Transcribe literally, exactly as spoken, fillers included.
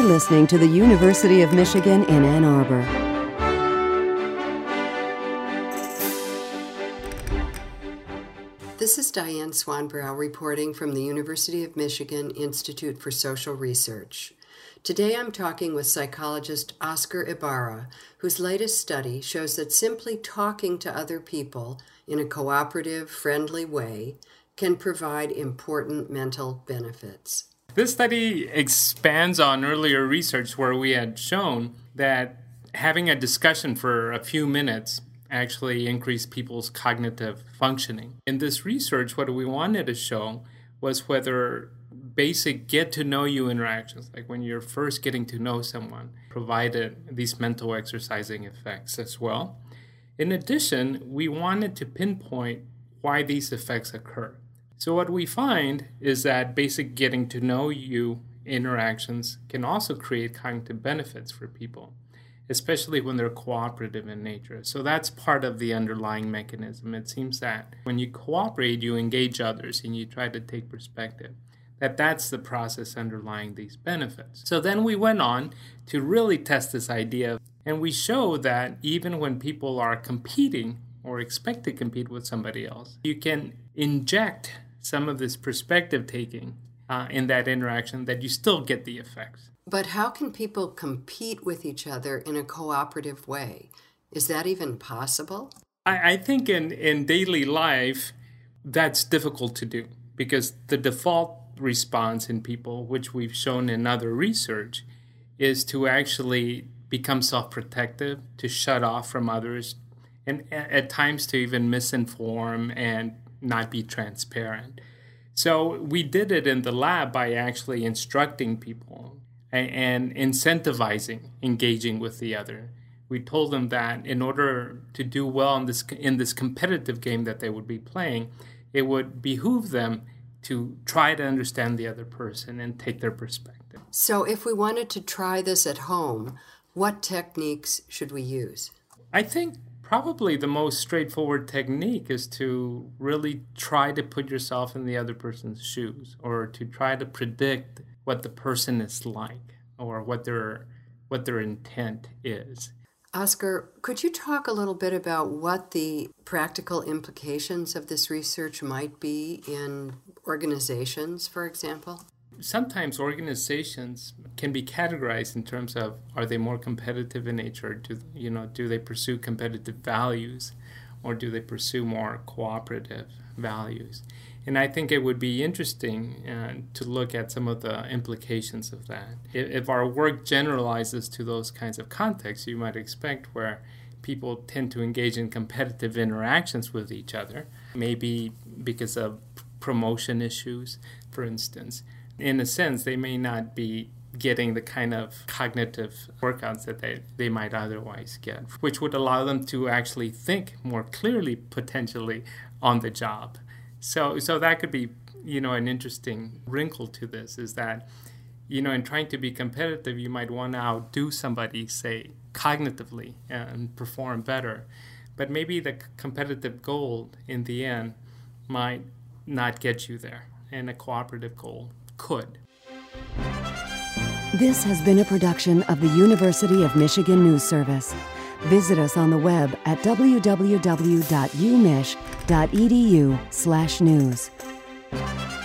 listening to the University of Michigan in Ann Arbor. This is Diane Swanbrow reporting from the University of Michigan Institute for Social Research. Today I'm talking with psychologist Oscar Ibarra, whose latest study shows that simply talking to other people in a cooperative, friendly way can provide important mental benefits. This study expands on earlier research where we had shown that having a discussion for a few minutes actually increased people's cognitive functioning. In this research, what we wanted to show was whether basic get-to-know-you interactions, like when you're first getting to know someone, provided these mental exercising effects as well. In addition, we wanted to pinpoint why these effects occur. So what we find is that basic getting-to-know-you interactions can also create cognitive benefits for people, especially when they're cooperative in nature. So that's part of the underlying mechanism. It seems that when you cooperate, you engage others and you try to take perspective, that that's the process underlying these benefits. So then we went on to really test this idea, and we show that even when people are competing or expect to compete with somebody else, you can inject some of this perspective taking uh, in that interaction, that you still get the effects. But how can people compete with each other in a cooperative way? Is that even possible? I, I think in, in daily life, that's difficult to do, because the default response in people, which we've shown in other research, is to actually become self-protective, to shut off from others, and at times to even misinform and not be transparent. So we did it in the lab by actually instructing people and incentivizing engaging with the other. We told them that in order to do well in this in this competitive game that they would be playing, it would behoove them to try to understand the other person and take their perspective. So if we wanted to try this at home, what techniques should we use? I think probably the most straightforward technique is to really try to put yourself in the other person's shoes, or to try to predict what the person is like or what their what their intent is. Oscar, could you talk a little bit about what the practical implications of this research might be in organizations, for example? Sometimes organizations can be categorized in terms of, are they more competitive in nature? Do you know, do they pursue competitive values, or do they pursue more cooperative values? And I think it would be interesting uh, to look at some of the implications of that. If, if our work generalizes to those kinds of contexts, you might expect where people tend to engage in competitive interactions with each other, maybe because of promotion issues, for instance. In a sense, they may not be getting the kind of cognitive workouts that they, they might otherwise get, which would allow them to actually think more clearly, potentially, on the job. So so that could be, you know, an interesting wrinkle to this, is that, you know, in trying to be competitive, you might want to outdo somebody, say, cognitively and perform better. But maybe the competitive goal in the end might not get you there, and a cooperative goal could. This has been a production of the University of Michigan News Service. Visit us on the web at w w w dot u mich dot e d u slash news.